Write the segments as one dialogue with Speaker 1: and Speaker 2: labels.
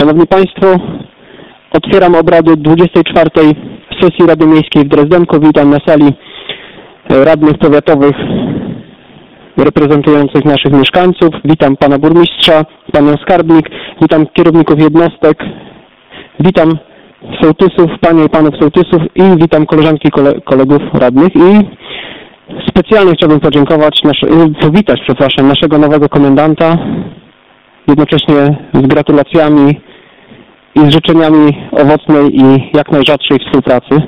Speaker 1: Szanowni Państwo, otwieram obrady 24. sesji Rady Miejskiej w Drezdenku. Witam na sali radnych powiatowych reprezentujących naszych mieszkańców. Witam Pana Burmistrza, Panią Skarbnik, witam kierowników jednostek, witam sołtysów, Panie i Panów sołtysów i witam koleżanki i kolegów radnych. I specjalnie chciałbym powitać naszego nowego komendanta, jednocześnie z gratulacjami i z życzeniami owocnej i jak najrzadszej współpracy.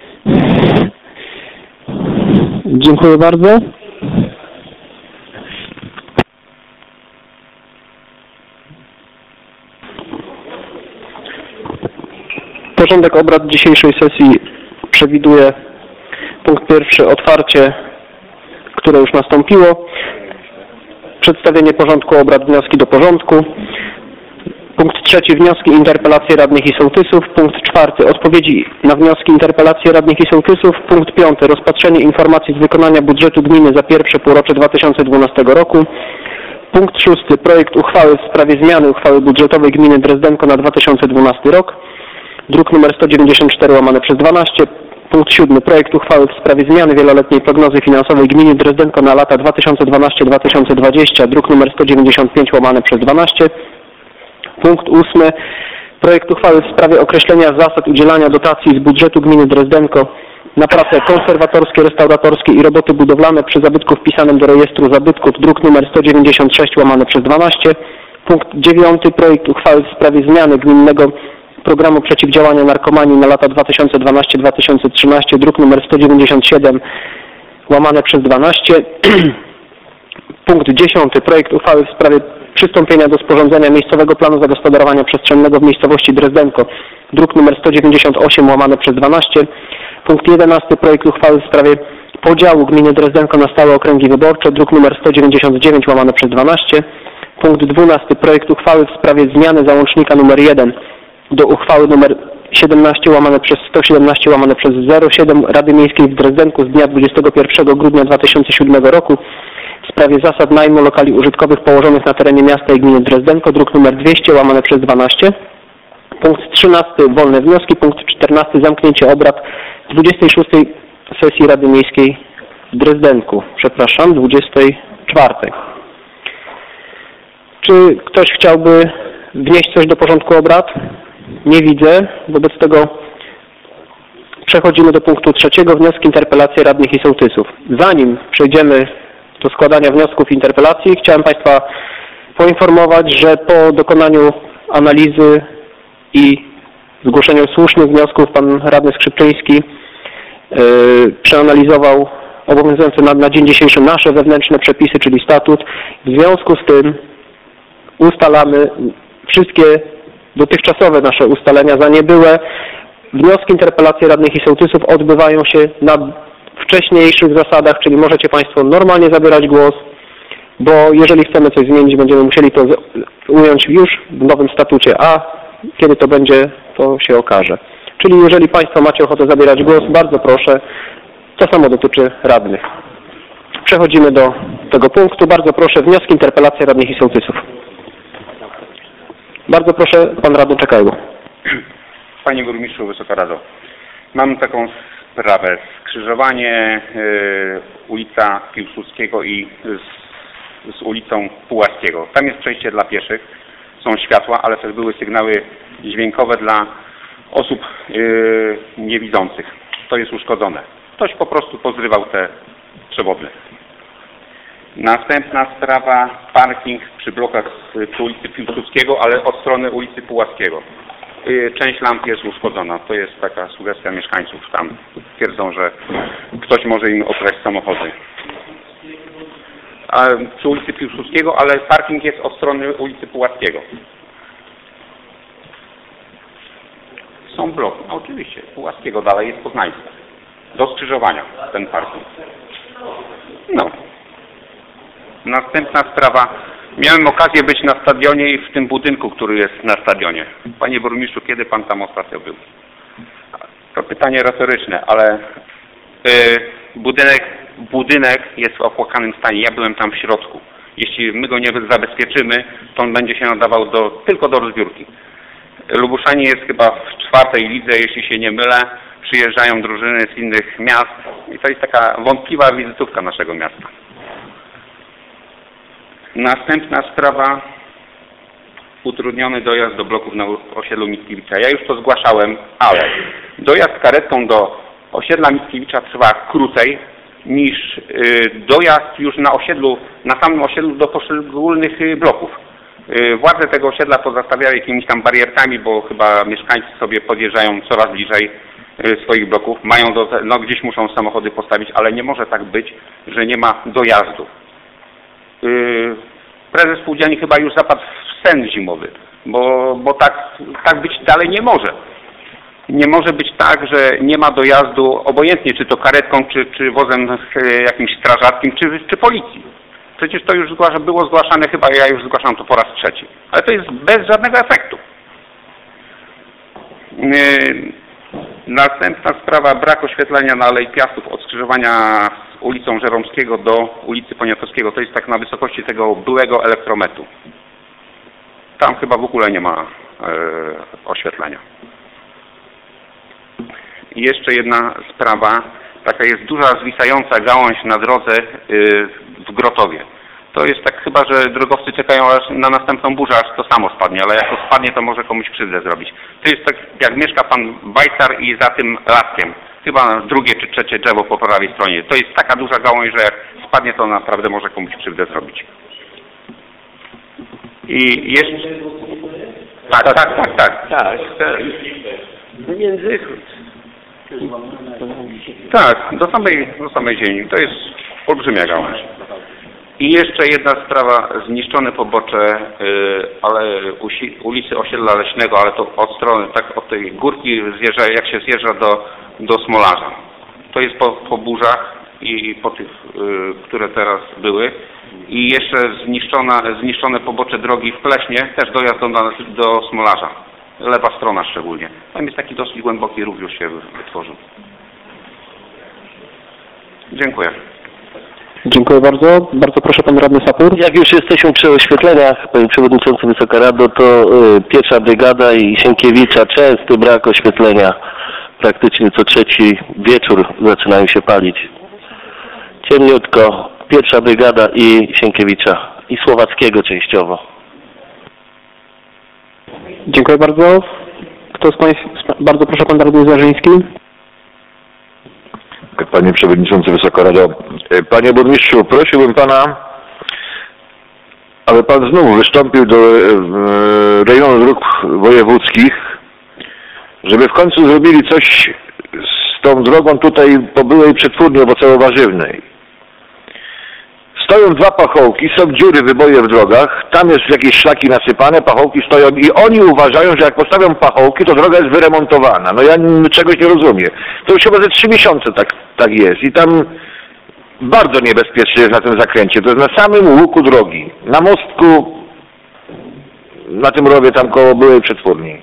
Speaker 1: Dziękuję bardzo. Porządek obrad dzisiejszej sesji przewiduje punkt pierwszy, otwarcie, które już nastąpiło, przedstawienie porządku obrad, wnioski do porządku. Punkt trzeci, wnioski, interpelacje radnych i sołtysów. Punkt czwarty, odpowiedzi na wnioski, interpelacje radnych i sołtysów. Punkt piąty, rozpatrzenie informacji z wykonania budżetu gminy za pierwsze półrocze 2012 roku. Punkt szósty, projekt uchwały w sprawie zmiany uchwały budżetowej gminy Drezdenko na 2012 rok. Druk nr 194/12. Punkt siódmy, projekt uchwały w sprawie zmiany wieloletniej prognozy finansowej gminy Drezdenko na lata 2012-2020. Druk nr 195/12. Punkt ósmy, projekt uchwały w sprawie określenia zasad udzielania dotacji z budżetu gminy Drezdenko na prace konserwatorskie, restauratorskie i roboty budowlane przy zabytku wpisanym do rejestru zabytków, druk nr 196/12. Punkt dziewiąty, projekt uchwały w sprawie zmiany gminnego programu przeciwdziałania narkomanii na lata 2012-2013, druk nr 197/12. Punkt dziesiąty, projekt uchwały w sprawie przystąpienia do sporządzenia miejscowego planu zagospodarowania przestrzennego w miejscowości Drezdenko, druk nr 198/12. Punkt 11, projekt uchwały w sprawie podziału gminy Drezdenko na stałe okręgi wyborcze, druk nr 199/12. Punkt 12, projekt uchwały w sprawie zmiany załącznika nr 1 do uchwały nr 17/117/07 Rady Miejskiej w Drezdenku z dnia 21 grudnia 2007 roku w sprawie zasad najmu lokali użytkowych położonych na terenie miasta i gminy Drezdenko, druk nr 200/12. Punkt 13, wolne wnioski. Punkt 14, zamknięcie obrad 26. sesji Rady Miejskiej w Drezdenku. 24. Czy ktoś chciałby wnieść coś do porządku obrad? Nie widzę. Wobec tego przechodzimy do punktu trzeciego, wnioski, interpelacje radnych i sołtysów. Zanim przejdziemy do składania wniosków i interpelacji, chciałem Państwa poinformować, że po dokonaniu analizy i zgłoszeniu słusznych wniosków pan radny Skrzypczyński przeanalizował obowiązujące na dzień dzisiejszy nasze wewnętrzne przepisy, czyli statut. W związku z tym ustalamy wszystkie dotychczasowe nasze ustalenia za niebyłe. Wnioski, interpelacje radnych i sołtysów odbywają się na wcześniejszych zasadach, czyli możecie Państwo normalnie zabierać głos, bo jeżeli chcemy coś zmienić, będziemy musieli to ująć już w nowym statucie, a kiedy to będzie, to się okaże. Czyli jeżeli Państwo macie ochotę zabierać głos, bardzo proszę. To samo dotyczy radnych. Przechodzimy do tego punktu. Bardzo proszę, wnioski, interpelacje radnych i sołtysów. Bardzo proszę, pan radny Czekajło.
Speaker 2: Panie Burmistrzu, Wysoka Rado, mam taką sprawę. Skrzyżowanie ulica Piłsudskiego i z ulicą Pułaskiego. Tam jest przejście dla pieszych, są światła, ale też były sygnały dźwiękowe dla osób niewidzących. To jest uszkodzone. Ktoś po prostu pozrywał te przewody. Następna sprawa, parking przy blokach przy ulicy Piłsudskiego, ale od strony ulicy Pułaskiego. Część lamp jest uszkodzona. To jest taka sugestia mieszkańców. Tam twierdzą, że ktoś może im okraść samochody. A przy ulicy Piłsudskiego, ale parking jest od strony ulicy Pułaskiego. Są bloki. No, oczywiście. Pułaskiego dalej jest Poznańska. Do skrzyżowania ten parking. No. Następna sprawa. Miałem okazję być na stadionie i w tym budynku, który jest na stadionie. Panie burmistrzu, kiedy pan tam ostatnio był? To pytanie retoryczne, ale budynek jest w opłakanym stanie. Ja byłem tam w środku. Jeśli my go nie zabezpieczymy, to on będzie się nadawał tylko do rozbiórki. Lubuszanie jest chyba w 4. lidze, jeśli się nie mylę. Przyjeżdżają drużyny z innych miast i to jest taka wątpliwa wizytówka naszego miasta. Następna sprawa, utrudniony dojazd do bloków na osiedlu Mickiewicza. Ja już to zgłaszałem, ale dojazd karetką do osiedla Mickiewicza trwa krócej niż dojazd już na samym osiedlu do poszczególnych bloków. Władze tego osiedla pozastawiały jakimiś tam barierkami, bo chyba mieszkańcy sobie podjeżdżają coraz bliżej swoich bloków. Gdzieś muszą samochody postawić, ale nie może tak być, że nie ma dojazdu. Prezes spółdzielni chyba już zapadł w sen zimowy, bo tak być dalej nie może. Nie może być tak, że nie ma dojazdu obojętnie, czy to karetką, czy wozem jakimś strażackim, czy policji. Przecież to już było zgłaszane, chyba ja już zgłaszam to po raz 3. Ale to jest bez żadnego efektu. Następna sprawa, brak oświetlenia na Alei Piastów od skrzyżowania z ulicą Żeromskiego do ulicy Poniatowskiego. To jest tak na wysokości tego byłego elektrometu. Tam chyba w ogóle nie ma oświetlenia. I jeszcze jedna sprawa, taka jest duża zwisająca gałąź na drodze w Grotowie. To jest tak chyba, że drogowcy czekają aż na następną burzę, aż to samo spadnie, ale jak to spadnie, to może komuś krzywdę zrobić. To jest tak, jak mieszka pan Bajcar i za tym laskiem, chyba 2. czy 3. drzewo po prawej stronie. To jest taka duża gałąź, że jak spadnie, to naprawdę może komuś krzywdę zrobić. I jeszcze... Tak.
Speaker 3: Międzychód.
Speaker 2: Tak, do samej ziemi. To jest olbrzymia gałąź. I jeszcze jedna sprawa, zniszczone pobocze, ale ulicy Osiedla Leśnego, ale to od strony, tak od tej górki jak się zjeżdża do Smolarza. To jest po burzach i po tych, które teraz były. I jeszcze zniszczone pobocze drogi w Pleśnie, też dojazd do Smolarza. Lewa strona szczególnie. Tam jest taki dosyć głęboki rów, już się wytworzył. Dziękuję.
Speaker 1: Dziękuję bardzo. Bardzo proszę pan radny Sapur.
Speaker 4: Jak już jesteśmy przy oświetleniach, panie przewodniczący, Wysoka Rado, to pierwsza brygada i Sienkiewicza, częsty brak oświetlenia. Praktycznie co 3. wieczór zaczynają się palić. Ciemniutko. Pierwsza brygada i Sienkiewicza. I Słowackiego częściowo.
Speaker 1: Dziękuję bardzo. Kto z państwa? Bardzo proszę pan radny Zarzyński.
Speaker 5: Panie Przewodniczący, Wysoka Rado. Panie Burmistrzu, prosiłbym Pana, aby Pan znowu wystąpił do rejonu dróg wojewódzkich, żeby w końcu zrobili coś z tą drogą tutaj po byłej przetwórni owocowo-warzywnej. Stoją 2 pachołki, są dziury, wyboje w drogach, tam jest jakieś szlaki nasypane, pachołki stoją i oni uważają, że jak postawią pachołki, to droga jest wyremontowana. No ja czegoś nie rozumiem. To już chyba ze 3 miesiące tak jest i tam bardzo niebezpiecznie jest na tym zakręcie. To jest na samym łuku drogi, na mostku, na tym rowie tam koło byłej przetwórni.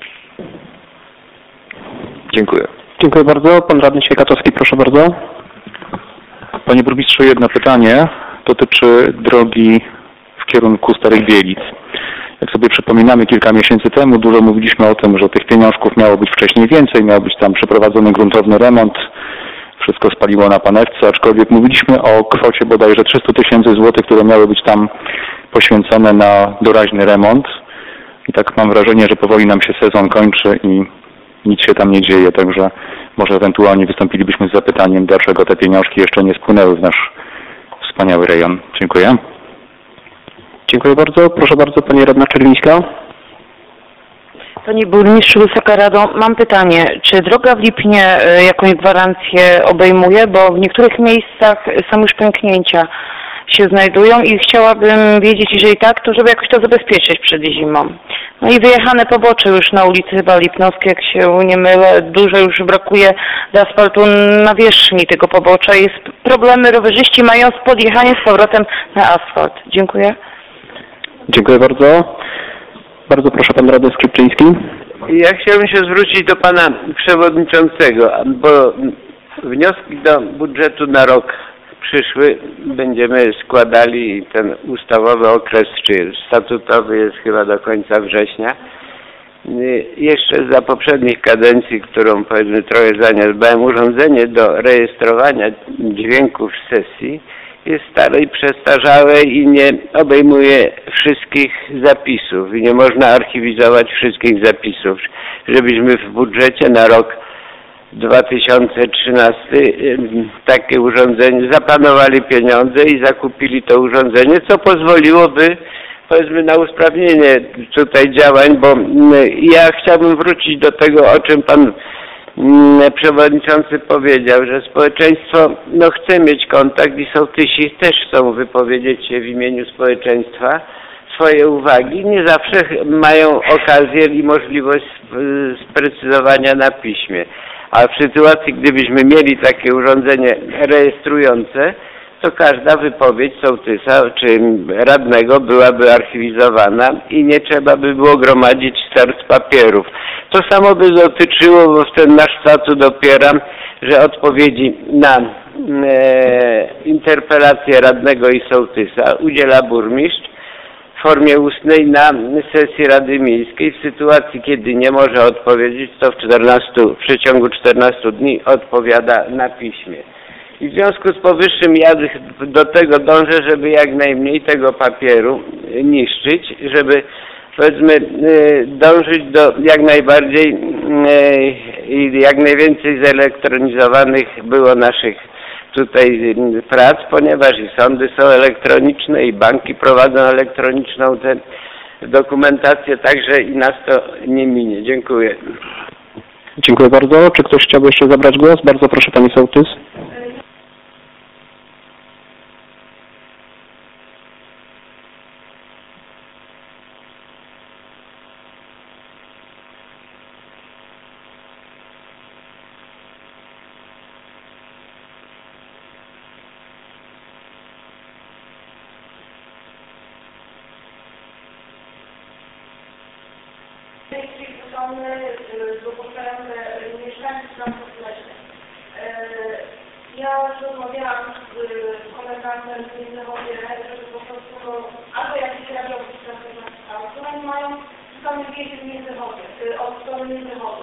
Speaker 5: Dziękuję.
Speaker 1: Dziękuję bardzo. Pan radny Świekatowski, proszę bardzo.
Speaker 6: Panie burmistrzu, jedno pytanie. Dotyczy drogi w kierunku Starych Bielic. Jak sobie przypominamy, kilka miesięcy temu dużo mówiliśmy o tym, że tych pieniążków miało być wcześniej więcej, miał być tam przeprowadzony gruntowny remont, wszystko spaliło na panewce, aczkolwiek mówiliśmy o kwocie bodajże 300 000 złotych, które miały być tam poświęcone na doraźny remont. I tak mam wrażenie, że powoli nam się sezon kończy i nic się tam nie dzieje, także może ewentualnie wystąpilibyśmy z zapytaniem, dlaczego te pieniążki jeszcze nie spłynęły w nasz wspaniały rejon. Dziękuję.
Speaker 1: Dziękuję bardzo. Proszę bardzo, pani radna Czerwińska.
Speaker 7: Panie burmistrzu, Wysoka Rado, mam pytanie. Czy droga w Lipnie jakąś gwarancję obejmuje? Bo w niektórych miejscach są już pęknięcia się znajdują i chciałabym wiedzieć, jeżeli tak, to żeby jakoś to zabezpieczyć przed zimą. No i wyjechane pobocze już na ulicy chyba Lipnowskiej, jak się nie mylę, dużo już brakuje do asfaltu na wierzchni tego pobocza. Jest problemy, rowerzyści mają z podjechaniem z powrotem na asfalt. Dziękuję.
Speaker 1: Dziękuję bardzo. Bardzo proszę pan radny Skripczyński.
Speaker 3: Ja chciałbym się zwrócić do pana przewodniczącego, bo wnioski do budżetu na rok przyszły będziemy składali, ten ustawowy okres, czy statutowy jest chyba do końca września. Jeszcze za poprzednich kadencji, którą powiedzmy trochę zaniedbałem, urządzenie do rejestrowania dźwięków sesji jest stare i przestarzałe i nie obejmuje wszystkich zapisów i nie można archiwizować wszystkich zapisów. Żebyśmy w budżecie na rok 2013 takie urządzenie, zaplanowali pieniądze i zakupili to urządzenie, co pozwoliłoby powiedzmy na usprawnienie tutaj działań, bo ja chciałbym wrócić do tego, o czym pan przewodniczący powiedział, że społeczeństwo chce mieć kontakt i sołtysi też chcą wypowiedzieć się w imieniu społeczeństwa swoje uwagi. Nie zawsze mają okazję i możliwość sprecyzowania na piśmie. A w sytuacji, gdybyśmy mieli takie urządzenie rejestrujące, to każda wypowiedź sołtysa czy radnego byłaby archiwizowana i nie trzeba by było gromadzić start papierów. To samo by dotyczyło, bo w ten nasz statut opieram, że odpowiedzi na interpelację radnego i sołtysa udziela burmistrz w formie ustnej na sesji Rady Miejskiej. W sytuacji, kiedy nie może odpowiedzieć, to w przeciągu 14 dni odpowiada na piśmie. I w związku z powyższym ja do tego dążę, żeby jak najmniej tego papieru niszczyć, żeby powiedzmy dążyć do jak najbardziej i jak najwięcej zelektronizowanych było naszych tutaj prac, ponieważ i sądy są elektroniczne i banki prowadzą elektroniczną tę dokumentację, także i nas to nie minie. Dziękuję.
Speaker 1: Dziękuję bardzo. Czy ktoś chciałby jeszcze zabrać głos? Bardzo proszę, pani sołtys.
Speaker 8: Ja rozmawiałam z komentarzem z Międzychodzie, żeby po prostu albo jakiś radiowóz transportowy, które nie mają zupełnie wiedzy w Międzychodzie, od strony Międzychodu.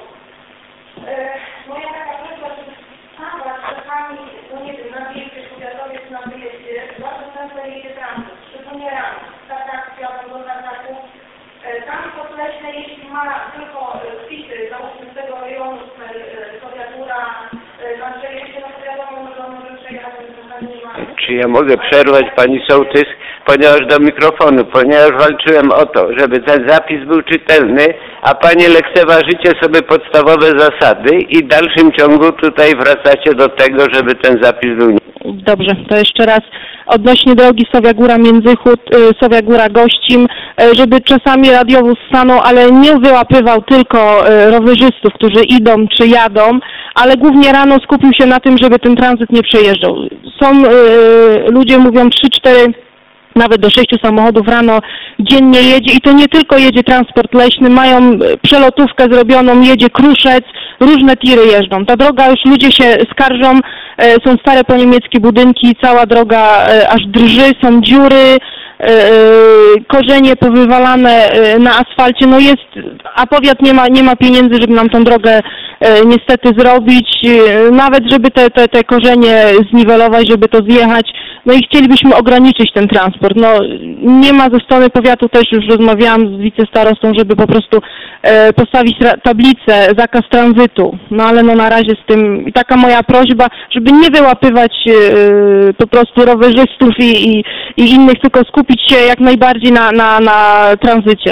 Speaker 8: Moja taka prośba, żeby stawać czasami, no nie wiem, na wieście, powiatowie czy na wyjeździe, bardzo często jedzie transport, szczególnie rano, taka akcja do ataku. Transport leśny, jeśli ma tylko wpisy, załóżmy z tego rejonu, powiatura, na przejście, no to wiadomo, że on może przejechać, więc nie ma.
Speaker 3: Czy ja mogę przerwać pani sołtys, ponieważ do mikrofonu, ponieważ walczyłem o to, żeby ten zapis był czytelny, a panie lekceważycie sobie podstawowe zasady i w dalszym ciągu tutaj wracacie do tego, żeby ten zapis był.
Speaker 9: Dobrze, to jeszcze raz odnośnie drogi Sowia Góra Międzychód, Sowia Góra Gościm, żeby czasami radiowóz stanął, ale nie wyłapywał tylko rowerzystów, którzy idą czy jadą, ale głównie rano skupił się na tym, żeby ten tranzyt nie przejeżdżał. Są ludzie mówią 3-4, nawet do 6 samochodów rano dziennie jedzie i to nie tylko jedzie transport leśny, mają przelotówkę zrobioną, jedzie Kruszec, różne tiry jeżdżą. Ta droga już ludzie się skarżą, są stare poniemieckie budynki, cała droga aż drży, są dziury, korzenie powywalane na asfalcie, no jest, a powiat nie ma pieniędzy, żeby nam tą drogę niestety zrobić, nawet żeby te korzenie zniwelować, żeby to zjechać, no i chcielibyśmy ograniczyć ten transport. No nie ma ze strony powiatu, też już rozmawiałam z wicestarostą, żeby po prostu postawić tablicę, zakaz tranzytu, no ale no na razie z tym, i taka moja prośba, żeby nie wyłapywać po prostu rowerzystów i innych, tylko skupić się jak najbardziej na tranzycie.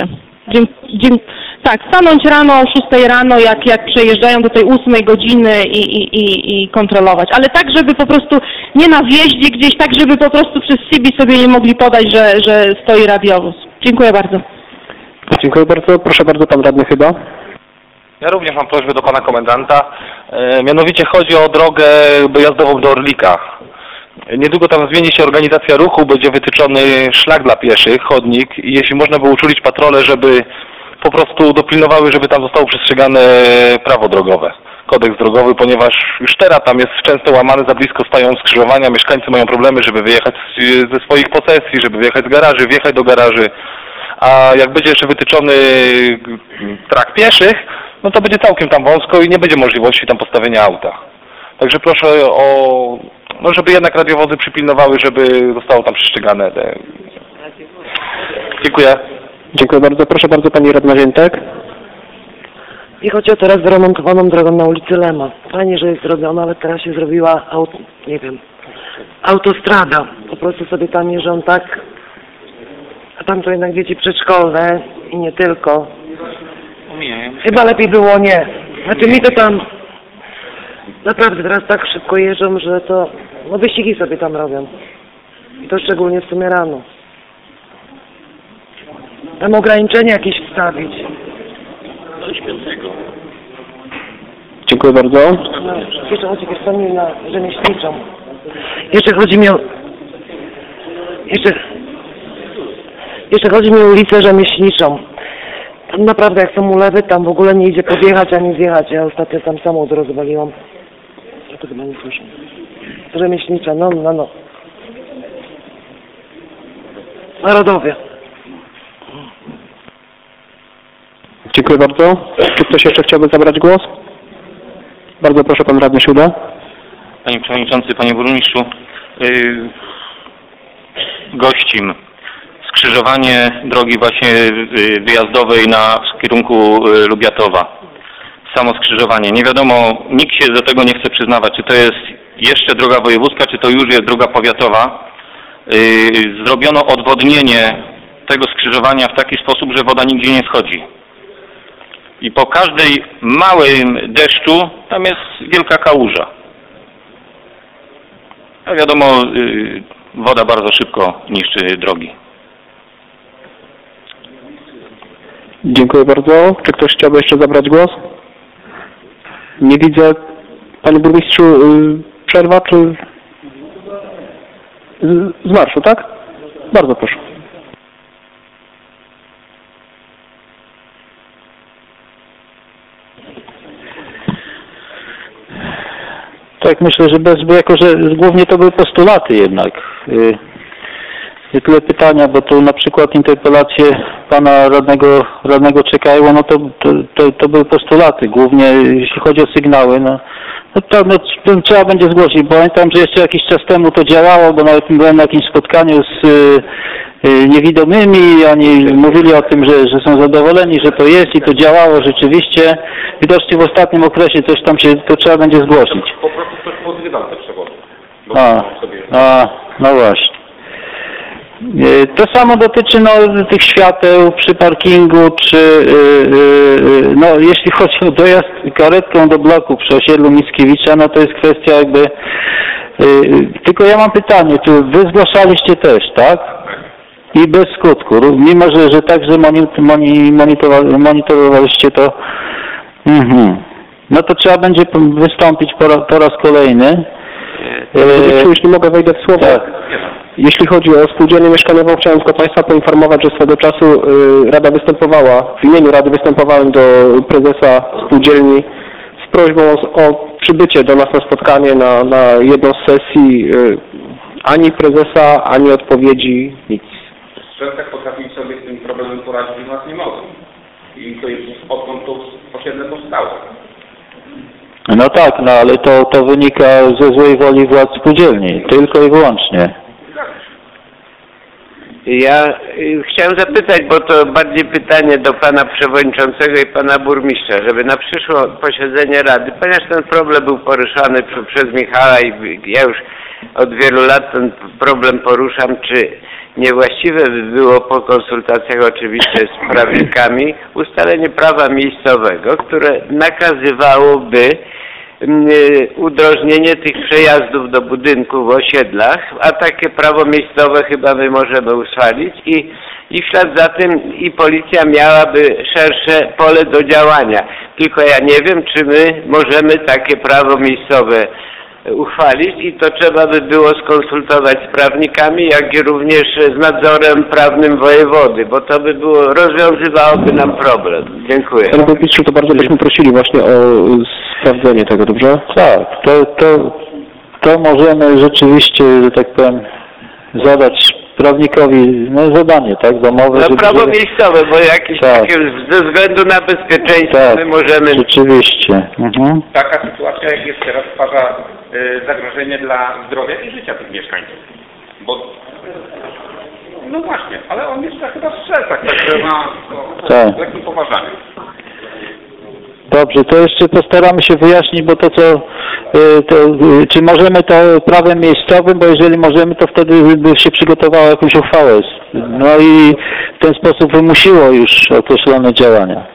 Speaker 9: Tak, stanąć rano o 6 rano, jak przejeżdżają do tej 8 godziny i kontrolować. Ale tak, żeby po prostu nie na wjeździe gdzieś, tak, żeby po prostu przez CB sobie nie mogli podać, że stoi radiowóz. Dziękuję bardzo.
Speaker 1: Dziękuję bardzo. Proszę bardzo, pan radny chyba.
Speaker 10: Ja również mam prośbę do pana komendanta. Mianowicie chodzi o drogę dojazdową do Orlika. Niedługo tam zmieni się organizacja ruchu, będzie wytyczony szlak dla pieszych, chodnik i jeśli można by uczulić patrole, żeby po prostu dopilnowały, żeby tam zostało przestrzegane prawo drogowe. kodeks drogowy, ponieważ już teraz tam jest często łamany, za blisko stają skrzyżowania, mieszkańcy mają problemy, żeby wyjechać ze swoich posesji, żeby wyjechać z garaży, wjechać do garaży, a jak będzie jeszcze wytyczony trak pieszych, no to będzie całkiem tam wąsko i nie będzie możliwości tam postawienia auta. Także proszę o, no żeby jednak radiowozy przypilnowały, żeby zostało tam przestrzegane. Dziękuję.
Speaker 1: Dziękuję bardzo. Proszę bardzo, pani radna Ziętek.
Speaker 11: I chodzi o teraz wyremontowaną drogą na ulicy Lema. Fajnie, że jest zrobiona, ale teraz się zrobiła, nie wiem, autostrada. Po prostu sobie tam jeżdżą tak, a tam to jednak dzieci przedszkolne i nie tylko. Chyba lepiej było nie. Znaczy mi to tam naprawdę teraz tak szybko jeżdżą, że to, no wyścigi sobie tam robią. I to szczególnie w sumie rano. Tam ograniczenia jakieś wstawić.
Speaker 1: Dziękuję bardzo.
Speaker 11: No, jeszcze chodzi na rzemieślniczą. Jeszcze chodzi mi o ulicę rzemieślniczą. Tam naprawdę jak są ulewy, tam w ogóle nie idzie podjechać ani zjechać. Ja ostatnio tam samochód rozwaliłam. Ja to chyba nie słyszę. Rzemieślnicza, no. Narodowie.
Speaker 1: Dziękuję bardzo. Czy ktoś jeszcze chciałby zabrać głos? Bardzo proszę, pan radny Siuda.
Speaker 12: Panie Przewodniczący, Panie Burmistrzu, Gościm, skrzyżowanie drogi właśnie wyjazdowej w kierunku Lubiatowa. Samo skrzyżowanie. Nie wiadomo, nikt się do tego nie chce przyznawać, czy to jest jeszcze droga wojewódzka, czy to już jest droga powiatowa. Zrobiono odwodnienie tego skrzyżowania w taki sposób, że woda nigdzie nie schodzi. I po każdej małym deszczu tam jest wielka kałuża. A wiadomo, woda bardzo szybko niszczy drogi.
Speaker 1: Dziękuję bardzo. Czy ktoś chciałby jeszcze zabrać głos? Nie widzę. Panie burmistrzu, przerwa czy z marszu, tak? Bardzo proszę.
Speaker 13: Tak, myślę, że jako że głównie to były postulaty jednak. Nie tyle pytania, bo tu na przykład interpelacje pana radnego Czekajła, no to były postulaty, głównie jeśli chodzi o sygnały, to trzeba będzie zgłosić. Pamiętam, że jeszcze jakiś czas temu to działało, bo nawet byłem na jakimś spotkaniu z niewidomymi, oni mówili o tym, że są zadowoleni, że to jest i to działało rzeczywiście. Widocznie w ostatnim okresie coś tam to trzeba będzie zgłosić.
Speaker 2: Po prostu ktoś pozrywał te przewody.
Speaker 13: No właśnie. To samo dotyczy tych świateł przy parkingu, czy jeśli chodzi o dojazd karetką do bloku przy osiedlu Mickiewicza, no to jest kwestia jakby... tylko ja mam pytanie, czy wy zgłaszaliście też, tak? I bez skutku, mimo że także monitorowaliście to. No to trzeba będzie wystąpić po raz kolejny.
Speaker 1: Jeśli mogę, wejdę w słowo.
Speaker 13: Tak.
Speaker 1: Jeśli chodzi o spółdzielnię mieszkaniową, chciałem tylko Państwa poinformować, że swego czasu Rada występowała, w imieniu Rady występowałem do prezesa spółdzielni z prośbą o przybycie do nas na spotkanie na jedną z sesji. Ani prezesa, ani odpowiedzi, nic.
Speaker 2: W Strzelcach potrafili sobie z tym problemem poradzić, u nas nie mogą. I to jest odkąd to osiedle powstało.
Speaker 13: No tak, ale to wynika ze złej woli władz spółdzielni, tylko i wyłącznie.
Speaker 3: Ja chciałem zapytać, bo to bardziej pytanie do pana przewodniczącego i pana burmistrza, żeby na przyszłe posiedzenie Rady, ponieważ ten problem był poruszany przez Michała i ja już od wielu lat ten problem poruszam, czy niewłaściwe by było po konsultacjach oczywiście z prawnikami ustalenie prawa miejscowego, które nakazywałoby udrożnienie tych przejazdów do budynków w osiedlach, a takie prawo miejscowe chyba my możemy ustalić i w ślad za tym i policja miałaby szersze pole do działania. Tylko ja nie wiem, czy my możemy takie prawo miejscowe uchwalić i to trzeba by było skonsultować z prawnikami, jak i również z nadzorem prawnym wojewody, bo to by było, rozwiązywałoby nam problem. Dziękuję.
Speaker 1: Panie burmistrzu, to bardzo byśmy prosili właśnie o sprawdzenie tego, dobrze?
Speaker 13: Tak, to możemy rzeczywiście, że tak powiem, zadać prawnikowi zadanie, tak, domowe.
Speaker 3: No prawo miejscowe, bo jakieś takie ze względu na bezpieczeństwo my możemy...
Speaker 13: Rzeczywiście.
Speaker 2: Taka sytuacja, jak jest teraz, stwarza zagrożenie dla zdrowia i życia tych mieszkańców. Bo... No właśnie, ale on jeszcze chyba w Strzelcach, także ma lekkim poważaniem.
Speaker 13: Dobrze, to jeszcze postaramy się wyjaśnić, bo czy możemy to prawem miejscowym, bo jeżeli możemy, to wtedy by się przygotowało jakąś uchwałę. No i w ten sposób wymusiło już określone działania.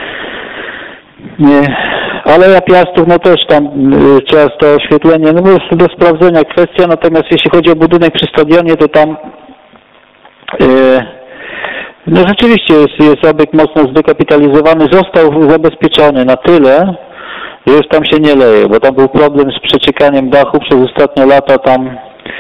Speaker 13: Ale ja Piastów, no też tam trzeba to oświetlenie, no jest do sprawdzenia kwestia, natomiast jeśli chodzi o budynek przy stadionie, to tam no rzeczywiście jest obiekt mocno zdekapitalizowany, został zabezpieczony na tyle, że już tam się nie leje, bo tam był problem z przeciekaniem dachu przez ostatnie lata, tam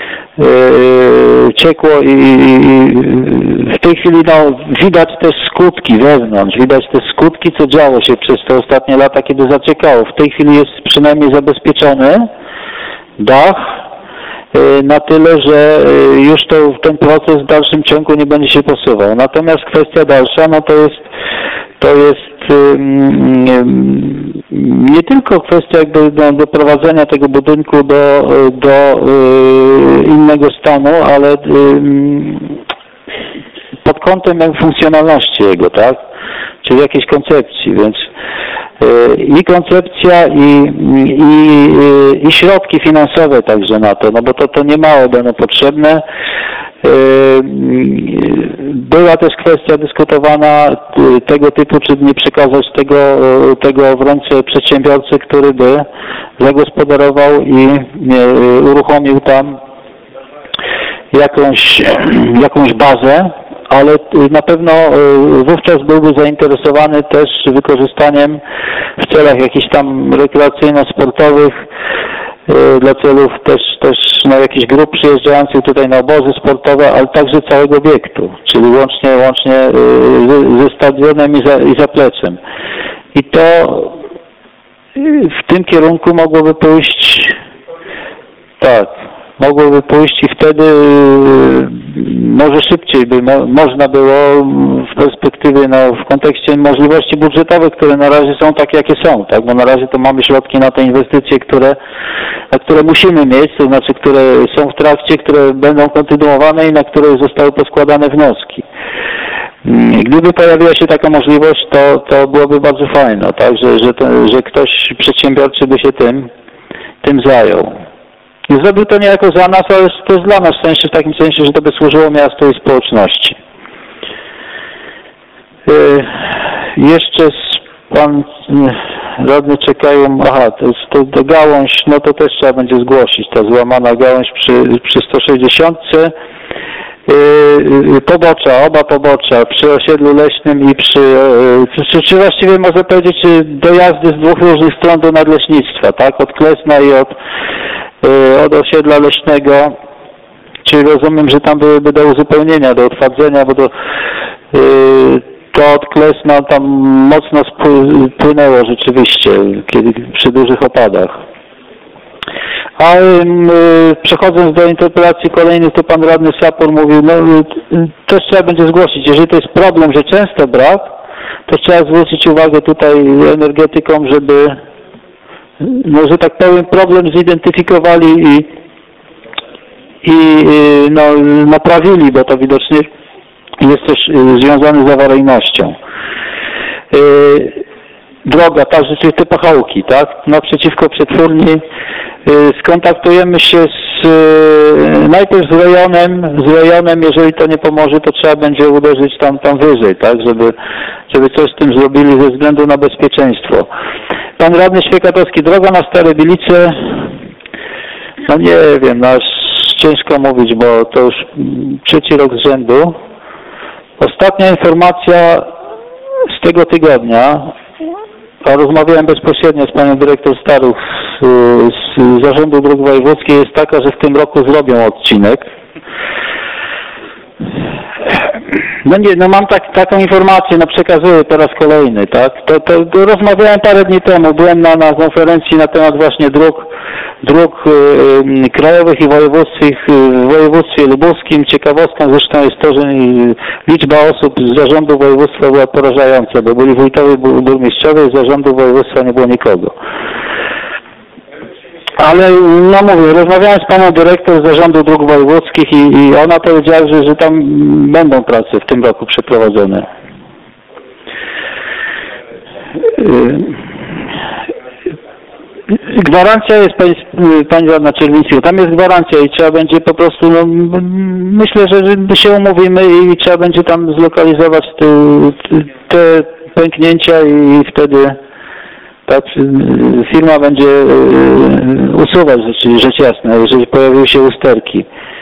Speaker 13: ciekło i w tej chwili no, widać też skutki wewnątrz, widać te skutki, co działo się przez te ostatnie lata, kiedy zaciekało. W tej chwili jest przynajmniej zabezpieczony dach, na tyle, że już ten proces w dalszym ciągu nie będzie się posuwał. Natomiast kwestia dalsza, no to jest nie tylko kwestia jakby doprowadzenia tego budynku do innego stanu, ale pod kątem funkcjonalności jego, tak? Czyli jakiejś koncepcji, więc i koncepcja i środki finansowe także na to, no bo to niemało będą potrzebne. Była też kwestia dyskutowana tego typu, czy nie przekazać tego w ręce przedsiębiorcy, który by zagospodarował i uruchomił tam jakąś bazę, ale na pewno wówczas byłby zainteresowany też wykorzystaniem w celach jakichś tam rekreacyjno-sportowych, dla celów też jakichś grup przyjeżdżających tutaj na obozy sportowe, ale także całego obiektu, czyli łącznie ze stadionem i zapleczem. I to w tym kierunku mogłoby pójść, mogłoby pójść i wtedy może szybciej by można było w perspektywie, w kontekście możliwości budżetowych, które na razie są takie, jakie są, tak? Bo na razie to mamy środki na te inwestycje, na które musimy mieć, to znaczy, które są w trakcie, które będą kontynuowane i na które zostały poskładane wnioski. Gdyby pojawiła się taka możliwość, to byłoby bardzo fajne, tak? Że ktoś przedsiębiorczy by się tym zajął. I zrobił to niejako za nas, ale to jest dla nas w takim sensie, że to by służyło miastu i społeczności. Jeszcze pan radny czekają, to gałąź, no to też trzeba będzie zgłosić, ta złamana gałąź przy 160. Oba pobocza, przy osiedlu leśnym i czy właściwie można powiedzieć dojazdy z dwóch różnych stron do nadleśnictwa, tak? Od Klesna i od osiedla leśnego, czyli rozumiem, że tam byłyby do uzupełnienia, do otwardzenia, bo to od Klesna tam mocno płynęło rzeczywiście, przy dużych opadach. A przechodząc do interpelacji kolejnych, to pan radny Sapur mówił, też trzeba będzie zgłosić, jeżeli to jest problem, że często brak, to trzeba zwrócić uwagę tutaj energetykom, żeby, że tak powiem, problem zidentyfikowali i naprawili, bo to widocznie jest też związane z awaryjnością. Droga, także czyli te pachołki, tak? Naprzeciwko przetwórni. Skontaktujemy się najpierw z rejonem, jeżeli to nie pomoże, to trzeba będzie uderzyć tam wyżej, tak? Żeby coś z tym zrobili ze względu na bezpieczeństwo. Pan radny Świekatowski, droga na Stare Bilice, no nie wiem, ciężko mówić, bo to już 3. rok z rzędu. Ostatnia informacja z tego tygodnia, A rozmawiałem bezpośrednio z panią dyrektor Staruch z Zarządu Dróg Wojewódzkich. Jest taka, że w tym roku zrobią odcinek. No nie, no mam taką informację, no przekazuję po raz kolejny, tak? To rozmawiałem parę dni temu, byłem na konferencji na temat właśnie dróg krajowych i wojewódzkich w województwie lubuskim. Ciekawostką zresztą jest to, że liczba osób z zarządu województwa była porażająca, bo byli wójtowie, burmistrzowie, z zarządu województwa nie było nikogo. Ale no mówię, rozmawiałem z panią dyrektor z Zarządu Dróg Wojewódzkich i ona powiedziała, że tam będą prace w tym roku przeprowadzone. Gwarancja jest, pani radna Czerwińska, tam jest gwarancja i trzeba będzie po prostu, no myślę, że się umówimy i trzeba będzie tam zlokalizować te pęknięcia i wtedy ta firma będzie usuwać rzecz jasna, jeżeli pojawiły się usterki.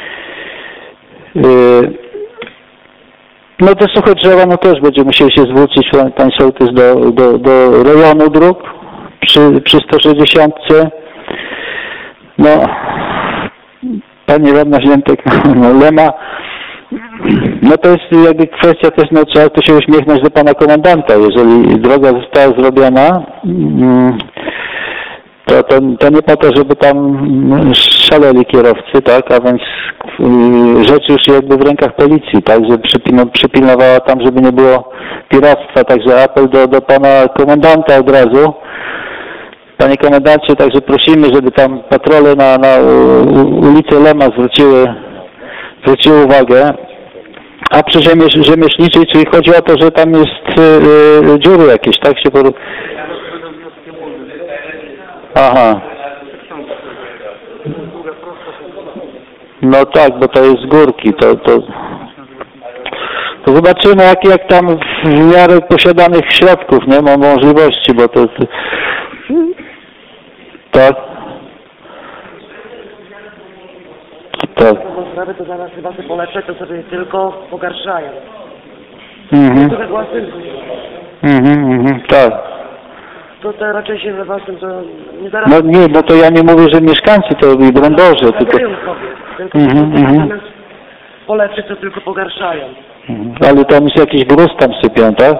Speaker 13: No te suche drzewa, no też będzie musieli się zwrócić pan sołtys do rejonu dróg przy 160. No, pani radna Ziętek, no Lema, no to jest jakby kwestia też, no trzeba tu się uśmiechnąć do pana komendanta. Jeżeli droga została zrobiona, to nie po to, żeby tam szaleli kierowcy, tak, a więc rzecz już jakby w rękach policji, tak, żeby przypilnowała tam, żeby nie było piractwa, także apel do pana komendanta od razu. Panie komendancie, także prosimy, żeby tam patrole na ulicę Lema zwróciły uwagę. A przy rzemieślniczej, czyli chodzi o to, że tam jest dziury jakieś, tak się Aha. No tak, bo to jest z górki, to zobaczymy jak tam w miarę posiadanych środków, nie, ma możliwości, bo to tak. Tak.
Speaker 11: Sprawy to zamiast chyba się polepszać, to sobie tylko pogarszają.
Speaker 13: Tak.
Speaker 11: To raczej się we własnym, to nie zaraz...
Speaker 13: No nie, bo to ja nie mówię, że mieszkańcy to i broń Boże, tylko...
Speaker 11: Zamiast polepszyć, to tylko pogarszają.
Speaker 13: Ale tam jest jakiś gruz tam sypią, tak?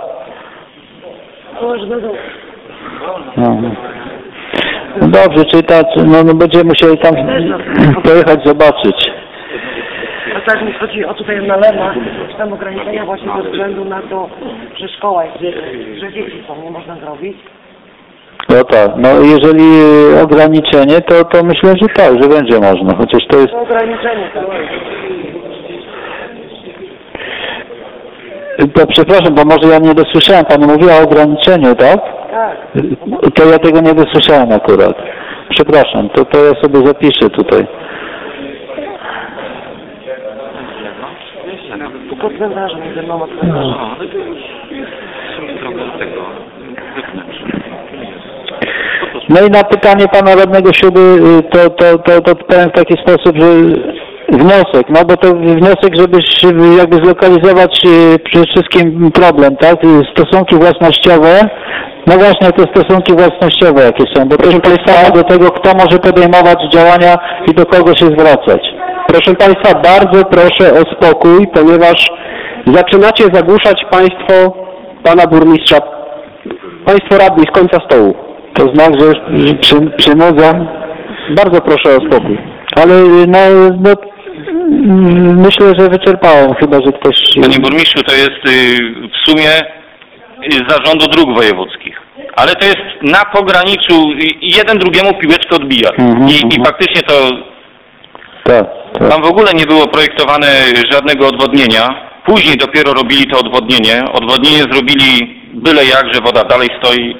Speaker 13: No dobrze, czyli no będziemy musieli tam pojechać zobaczyć.
Speaker 11: A tak mi chodzi o tutaj na Lema, czy tam ograniczenia właśnie ze względu na to, że szkoła jest, że dzieci są, nie można zrobić.
Speaker 13: No tak, no jeżeli ograniczenie, to myślę, że tak, że będzie można, chociaż to jest...
Speaker 11: To ograniczenie, tak.
Speaker 13: To przepraszam, bo może ja nie dosłyszałem, pani mówiła o ograniczeniu, tak?
Speaker 11: Tak.
Speaker 13: To ja tego nie dosłyszałem akurat. Przepraszam, to ja sobie zapiszę tutaj.
Speaker 11: Pod cmentarzem, ze mną od cmentarza.
Speaker 13: No i na pytanie pana radnego Siuby, to powiem w taki sposób, że wniosek, no bo to wniosek, żeby jakby zlokalizować przede wszystkim problem, tak? Stosunki własnościowe, no właśnie te stosunki własnościowe jakie są, bo proszę państwa do tego, kto może podejmować działania i do kogo się zwracać.
Speaker 1: Proszę państwa, bardzo proszę o spokój, ponieważ zaczynacie zagłuszać państwo pana burmistrza, państwo radni z końca stołu.
Speaker 13: To znak, że przynudzam.
Speaker 1: Bardzo proszę o spokój.
Speaker 13: Ale no myślę, że wyczerpałem, chyba że ktoś...
Speaker 12: Panie burmistrzu, to jest w sumie z Zarządu Dróg Wojewódzkich. Ale to jest na pograniczu, jeden drugiemu piłeczkę odbija. I faktycznie to...
Speaker 13: Tak.
Speaker 12: Tam w ogóle nie było projektowane żadnego odwodnienia. Później dopiero robili to odwodnienie. Odwodnienie zrobili byle jak, że woda dalej stoi.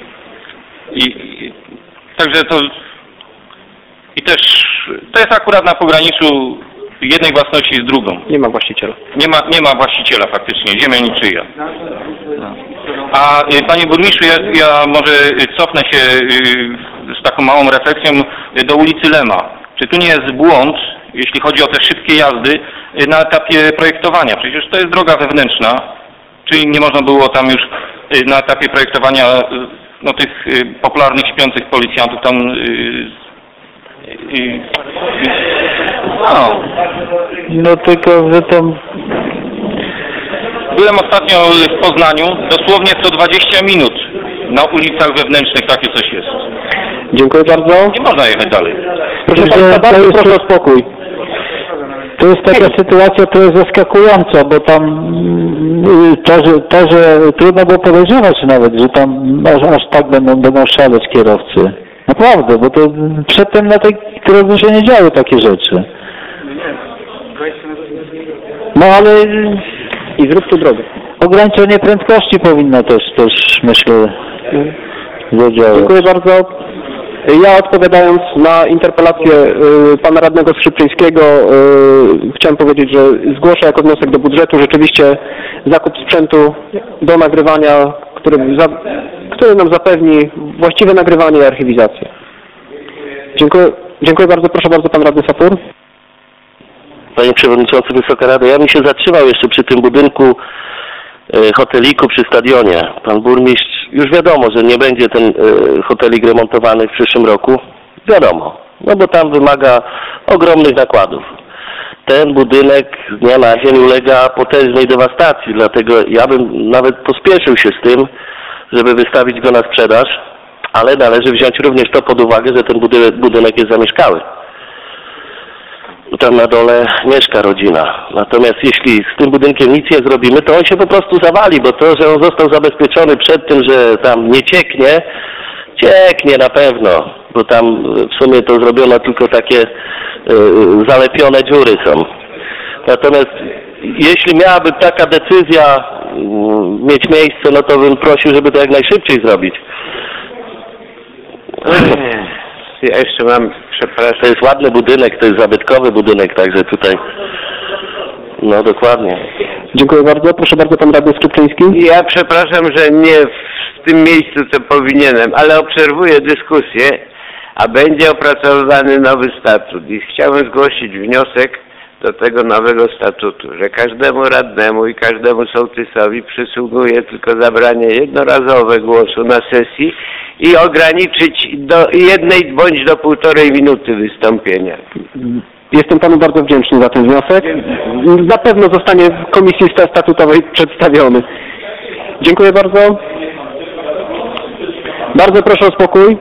Speaker 12: Także to... I też to jest akurat na pograniczu jednej własności z drugą.
Speaker 1: Nie ma właściciela.
Speaker 12: Nie ma właściciela faktycznie, ziemia niczyja. No. A panie burmistrzu, ja może cofnę się z taką małą refleksją do ulicy Lema. Czy tu nie jest błąd, jeśli chodzi o te szybkie jazdy, na etapie projektowania? Przecież to jest droga wewnętrzna, czyli nie można było tam już na etapie projektowania no, tych popularnych śpiących policjantów tam
Speaker 13: No tylko, że tam...
Speaker 12: Byłem ostatnio w Poznaniu, dosłownie co 20 minut na ulicach wewnętrznych takie coś jest.
Speaker 1: Dziękuję bardzo.
Speaker 12: Nie można jechać dalej.
Speaker 1: Proszę Państwa, bardzo proszę o spokój.
Speaker 13: To jest taka sytuacja trochę zaskakująca, bo tam to, że trudno było podejrzewać nawet, że tam aż tak będą szaleć kierowcy. Naprawdę, bo to przedtem na tej drodze się nie działy takie rzeczy. No ale...
Speaker 1: I zrób tu drogę.
Speaker 13: Ograniczenie prędkości powinno też myślę, zadziałać.
Speaker 1: Dziękuję bardzo. Ja odpowiadając na interpelację pana radnego Skrzypczyńskiego chciałem powiedzieć, że zgłoszę jako wniosek do budżetu rzeczywiście zakup sprzętu do nagrywania, który nam zapewni właściwe nagrywanie i archiwizację. Dziękuję bardzo. Proszę bardzo, pan radny Sapur.
Speaker 4: Panie Przewodniczący, Wysoka Rado, ja bym się zatrzymał jeszcze przy tym budynku hoteliku przy stadionie. Pan burmistrz, już wiadomo, że nie będzie ten hotelik remontowany w przyszłym roku. Wiadomo, no bo tam wymaga ogromnych nakładów. Ten budynek z dnia na dzień ulega potężnej dewastacji, dlatego ja bym nawet pospieszył się z tym, żeby wystawić go na sprzedaż, ale należy wziąć również to pod uwagę, że ten budynek jest zamieszkały. Tam na dole mieszka rodzina. Natomiast jeśli z tym budynkiem nic nie zrobimy, to on się po prostu zawali, bo to, że on został zabezpieczony przed tym, że tam nie cieknie, cieknie na pewno, bo tam w sumie to zrobiono tylko takie zalepione dziury są. Natomiast jeśli miałaby taka decyzja mieć miejsce, no to bym prosił, żeby to jak najszybciej zrobić.
Speaker 3: Ja jeszcze mam, przepraszam.
Speaker 4: To jest ładny budynek, to jest zabytkowy budynek, także tutaj, no dokładnie.
Speaker 1: Dziękuję bardzo. Proszę bardzo, pan radny Skrzypczyński.
Speaker 3: Ja przepraszam, że nie w tym miejscu, co powinienem, ale obserwuję dyskusję, a będzie opracowywany nowy statut i chciałbym zgłosić wniosek do tego nowego statutu, że każdemu radnemu i każdemu sołtysowi przysługuje tylko zabranie jednorazowe głosu na sesji i ograniczyć do 1 bądź do 1,5 minuty wystąpienia.
Speaker 1: Jestem panu bardzo wdzięczny za ten wniosek. Na pewno zostanie w komisji statutowej przedstawiony. Dziękuję bardzo. Bardzo proszę o spokój.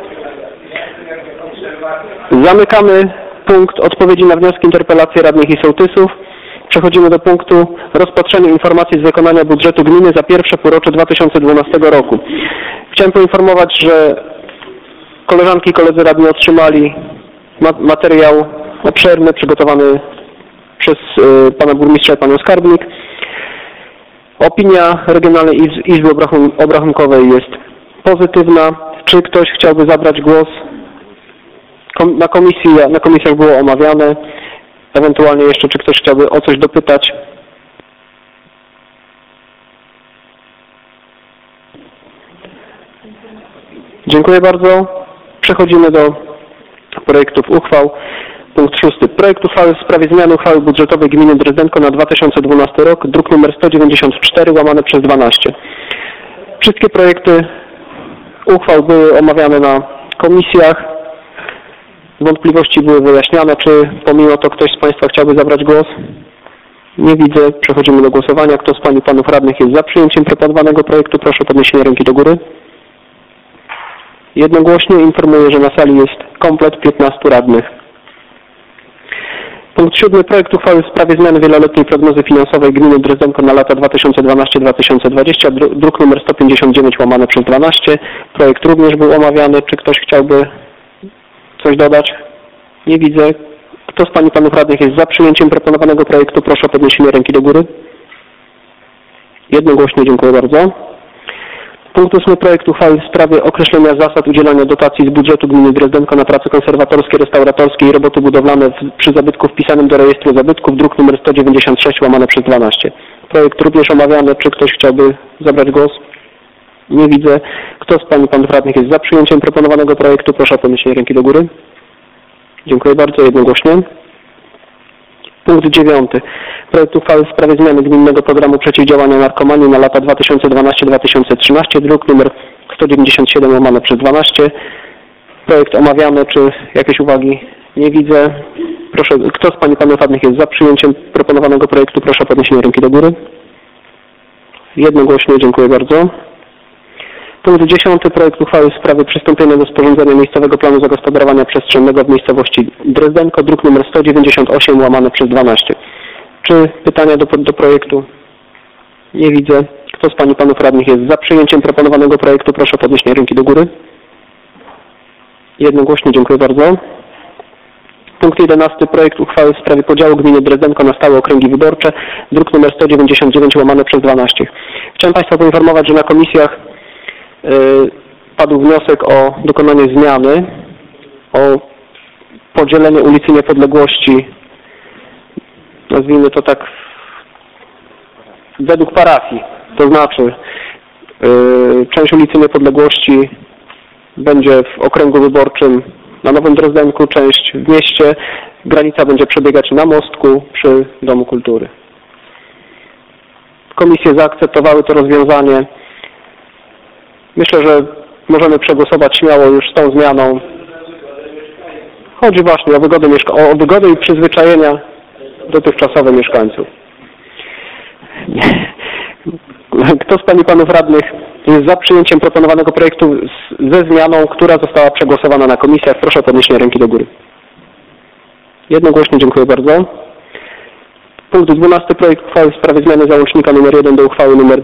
Speaker 1: Zamykamy punkt odpowiedzi na wnioski, interpelacje radnych i sołtysów. Przechodzimy do punktu rozpatrzenia informacji z wykonania budżetu gminy za pierwsze półrocze 2012 roku. Chciałem poinformować, że koleżanki i koledzy radni otrzymali materiał obszerny, przygotowany przez pana burmistrza i panią skarbnik. Opinia Regionalnej Izby Obrachunkowej jest pozytywna. Czy ktoś chciałby zabrać głos? Na komisjach było omawiane. Ewentualnie jeszcze, czy ktoś chciałby o coś dopytać? Dziękuję bardzo. Przechodzimy do projektów uchwał. Punkt 6. Projekt uchwały w sprawie zmiany uchwały budżetowej gminy Drezdenko na 2012 rok, druk nr 194 łamane przez 12. Wszystkie projekty uchwał były omawiane na komisjach. Wątpliwości były wyjaśniane. Czy pomimo to ktoś z Państwa chciałby zabrać głos? Nie widzę. Przechodzimy do głosowania. Kto z Pań i Panów Radnych jest za przyjęciem proponowanego projektu? Proszę o podniesienie ręki do góry. Jednogłośnie informuję, że na sali jest komplet 15 radnych. Punkt 7. Projekt uchwały w sprawie zmiany wieloletniej prognozy finansowej gminy Drezdenko na lata 2012-2020, druk nr 159 łamane przez 12. Projekt również był omawiany. Czy ktoś chciałby coś dodać? Nie widzę. Kto z Pań i Panów Radnych jest za przyjęciem proponowanego projektu? Proszę o podniesienie ręki do góry. Jednogłośnie dziękuję bardzo. Punkt 8. Projekt uchwały w sprawie określenia zasad udzielania dotacji z budżetu gminy Drezdenko na prace konserwatorskie, restauratorskie i roboty budowlane przy zabytku wpisanym do rejestru zabytków, druk nr 196 łamane przez 12. Projekt również omawiany. Czy ktoś chciałby zabrać głos? Nie widzę. Kto z Pań i Panów Radnych jest za przyjęciem proponowanego projektu? Proszę o podniesienie ręki do góry. Dziękuję bardzo. Jednogłośnie. Punkt 9. Projekt uchwały w sprawie zmiany gminnego programu przeciwdziałania narkomanii na lata 2012-2013, druk nr 197/12. Projekt omawiany, czy jakieś uwagi? Nie widzę. Proszę, kto z Pań i Panów Radnych jest za przyjęciem proponowanego projektu? Proszę o podniesienie ręki do góry. Jednogłośnie, dziękuję bardzo. Punkt 10. Projekt uchwały w sprawie przystąpienia do sporządzenia miejscowego planu zagospodarowania przestrzennego w miejscowości Drezdenko, druk nr 198/12. Czy pytania do projektu? Nie widzę. Kto z Pań i Panów Radnych jest za przyjęciem proponowanego projektu? Proszę o podniesienie ręki do góry. Jednogłośnie, dziękuję bardzo. Punkt 11. Projekt uchwały w sprawie podziału gminy Drezdenko na stałe okręgi wyborcze, druk nr 199/12. Chciałem Państwa poinformować, że na komisjach padł wniosek o dokonanie zmiany, o podzielenie ulicy Niepodległości, nazwijmy to tak, według parafii. To znaczy część ulicy Niepodległości będzie w okręgu wyborczym na Nowym Drezdenku, część w mieście. Granica będzie przebiegać na Mostku przy Domu Kultury. Komisje zaakceptowały to rozwiązanie. Myślę, że możemy przegłosować śmiało już z tą zmianą. Chodzi właśnie o wygodę i przyzwyczajenia dotychczasowe mieszkańców. Kto z Pań i Panów Radnych jest za przyjęciem proponowanego projektu ze zmianą, która została przegłosowana na komisjach? Proszę o podniesienie ręki do góry. Jednogłośnie, dziękuję bardzo. Punkt 12. Projekt uchwały w sprawie zmiany załącznika nr 1 do uchwały nr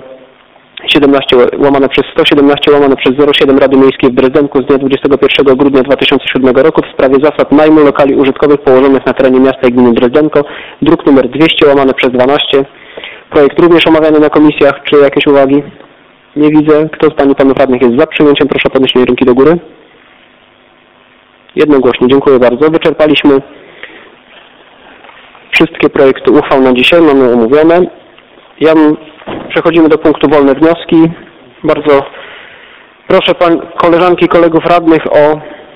Speaker 1: 17/117/07 Rady Miejskiej w Drezdenku z dnia 21 grudnia 2007 roku w sprawie zasad najmu lokali użytkowych położonych na terenie miasta i gminy Drezdenko, druk nr 200/12. Projekt również omawiany na komisjach. Czy jakieś uwagi? Nie widzę. Kto z Pań i Panów Radnych jest za przyjęciem? Proszę o podniesienie ręki do góry. Jednogłośnie, dziękuję bardzo. Wyczerpaliśmy wszystkie projekty uchwał na dzisiaj, mamy omówione. Przechodzimy do punktu wolne wnioski. Bardzo proszę koleżanki i kolegów radnych o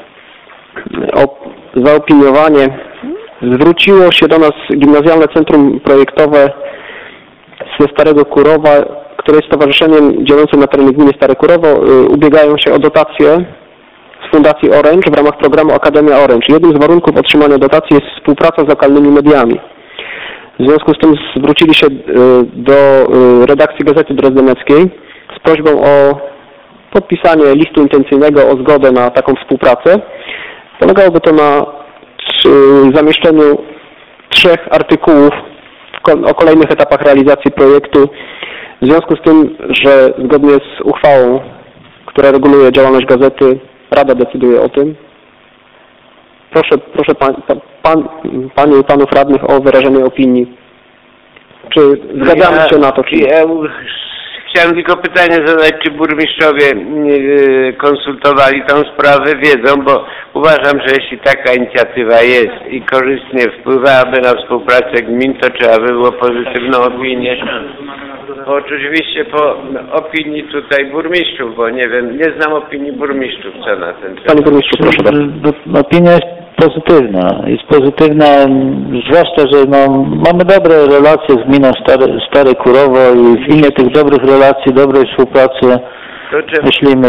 Speaker 1: zaopiniowanie. Zwróciło się do nas Gimnazjalne Centrum Projektowe ze Starego Kurowa, które jest stowarzyszeniem działającym na terenie gminy Stare Kurowo. Ubiegają się o dotację z Fundacji Orange w ramach programu Akademia Orange. Jednym z warunków otrzymania dotacji jest współpraca z lokalnymi mediami. W związku z tym zwrócili się do redakcji Gazety Drezdeneckiej z prośbą o podpisanie listu intencyjnego o zgodę na taką współpracę. Polegałoby to na zamieszczeniu 3 artykułów o kolejnych etapach realizacji projektu. W związku z tym, że zgodnie z uchwałą, która reguluje działalność gazety, Rada decyduje o tym. Proszę Panie i Panów Radnych o wyrażenie opinii. Czy zgadzamy się na to? Czy...
Speaker 3: Chciałem tylko pytanie zadać, czy burmistrzowie konsultowali tą sprawę, wiedzą, bo uważam, że jeśli taka inicjatywa jest i korzystnie wpływałaby na współpracę gmin, to trzeba by było pozytywną opinię. Bo oczywiście po opinii tutaj burmistrzów, bo nie wiem, nie znam opinii burmistrzów, co na ten temat.
Speaker 1: Panie burmistrzu, proszę bardzo.
Speaker 13: Opinia jest pozytywna. Jest pozytywna, zwłaszcza, że mamy dobre relacje z gminą Stare Kurowo i w imię tych dobrych relacji, dobrej współpracy myślimy,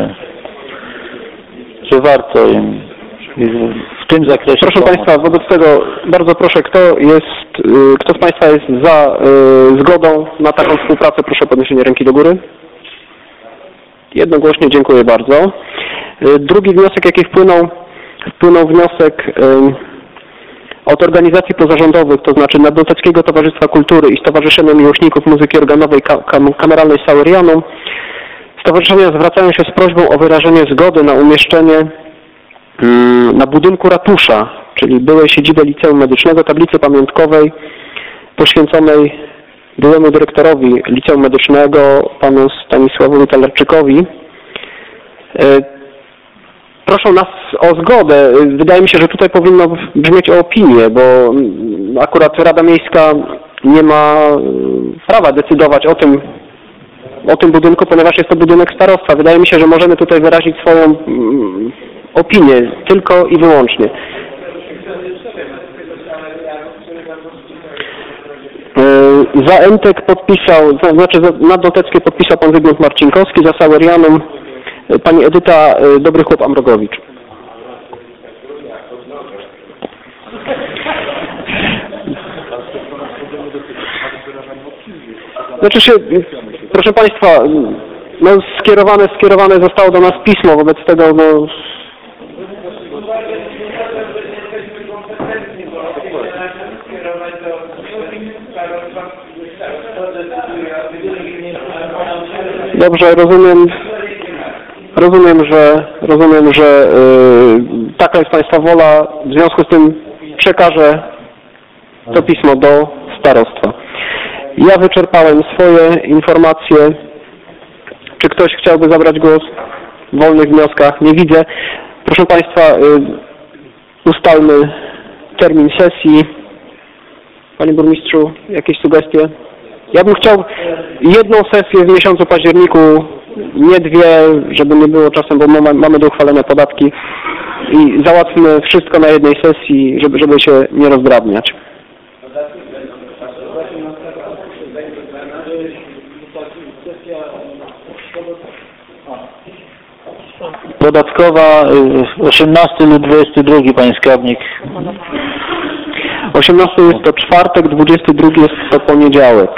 Speaker 13: że warto im w tym zakresie
Speaker 1: Proszę
Speaker 13: pomóc.
Speaker 1: Państwa, wobec tego bardzo proszę, kto z Państwa jest za zgodą na taką współpracę? Proszę o podniesienie ręki do góry. Jednogłośnie, dziękuję bardzo. Drugi wniosek, jaki wpłynął wniosek od organizacji pozarządowych, to znaczy Nadnoteckiego Towarzystwa Kultury i Stowarzyszenia Miłośników Muzyki Organowej Kameralnej Saurianum. Stowarzyszenia zwracają się z prośbą o wyrażenie zgody na umieszczenie na budynku ratusza, czyli byłej siedziby Liceum Medycznego, tablicy pamiątkowej poświęconej byłemu dyrektorowi Liceum Medycznego, panu Stanisławowi Talerczykowi. Proszą nas o zgodę. Wydaje mi się, że tutaj powinno brzmieć o opinię, bo akurat Rada Miejska nie ma prawa decydować o tym budynku, ponieważ jest to budynek starostwa. Wydaje mi się, że możemy tutaj wyrazić swoją opinię tylko i wyłącznie. Za Entek podpisał, znaczy za Nadnoteckie podpisał pan Zygmunt Marcinkowski, za Saurianum pani Edyta Dobry Chłop Amrogowicz. Znaczy się, proszę Państwa, no skierowane zostało do nas pismo, wobec tego no, dobrze, rozumiem, że taka jest Państwa wola, w związku z tym przekażę to pismo do starostwa. Ja wyczerpałem swoje informacje. Czy ktoś chciałby zabrać głos w wolnych wnioskach? Nie widzę. Proszę Państwa, ustalmy termin sesji. Panie Burmistrzu, jakieś sugestie? Ja bym chciał jedną sesję w miesiącu październiku, nie dwie, żeby nie było czasem, bo mamy do uchwalenia podatki i załatwmy wszystko na jednej sesji, żeby się nie rozdrabniać.
Speaker 13: Podatkowa 18 lub 22, panie skarbnik.
Speaker 1: 18 jest to czwartek, 22 jest to poniedziałek.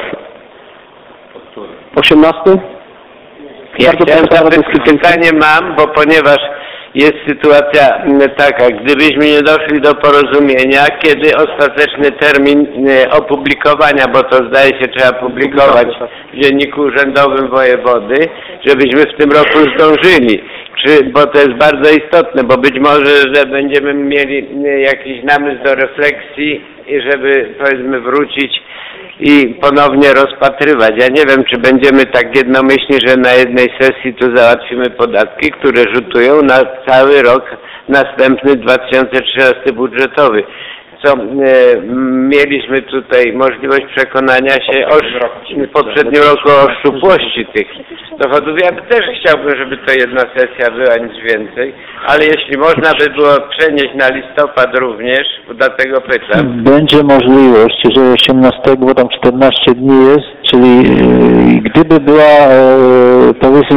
Speaker 1: 18?
Speaker 3: Ja chciałem pytanie mam, bo ponieważ jest sytuacja taka, gdybyśmy nie doszli do porozumienia, kiedy ostateczny termin opublikowania, bo to zdaje się trzeba publikować w Dzienniku Urzędowym Wojewody, żebyśmy w tym roku zdążyli. Bo to jest bardzo istotne, bo być może, że będziemy mieli jakiś namysł do refleksji i żeby, powiedzmy, wrócić i ponownie rozpatrywać. Ja nie wiem, czy będziemy tak jednomyślni, że na jednej sesji tu załatwimy podatki, które rzutują na cały rok następny 2013 budżetowy. Co mieliśmy tutaj możliwość przekonania się w poprzednim roku o szczupłości tych dochodów. Ja też chciałbym, żeby to jedna sesja była, nic więcej, ale jeśli można by było przenieść na listopad również, dlatego pytam.
Speaker 13: Będzie możliwość, jeżeli 18, bo tam 14 dni jest, czyli gdyby była powiedzmy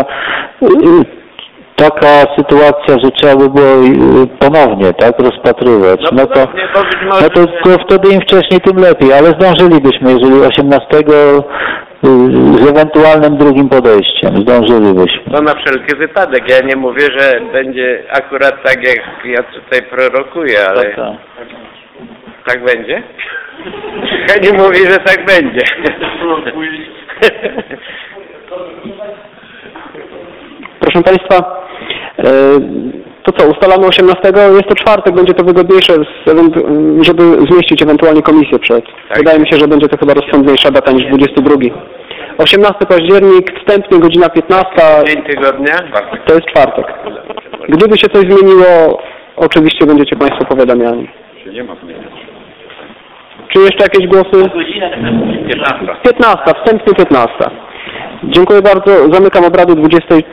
Speaker 13: taka sytuacja, że trzeba by było ponownie tak rozpatrywać, no to wtedy im wcześniej tym lepiej, ale zdążylibyśmy, jeżeli 18 z ewentualnym drugim podejściem, zdążylibyśmy.
Speaker 3: To na wszelki wypadek, ja nie mówię, że będzie akurat tak, jak ja tutaj prorokuję, ale tak będzie? Chętnie mówi, że tak będzie.
Speaker 1: Proszę Państwa, to co, ustalamy 18, jest to czwartek, będzie to wygodniejsze, żeby zmieścić ewentualnie komisję przed. Tak. Wydaje mi się, że będzie to chyba rozsądniejsza data niż 22. 18 październik, wstępnie godzina 15.
Speaker 3: Dzień tygodnia?
Speaker 1: To jest czwartek. Gdyby się coś zmieniło, oczywiście będziecie Państwo powiadamiani. Czy jeszcze jakieś głosy? 15, wstępnie 15. Dziękuję bardzo. Zamykam obrady 20.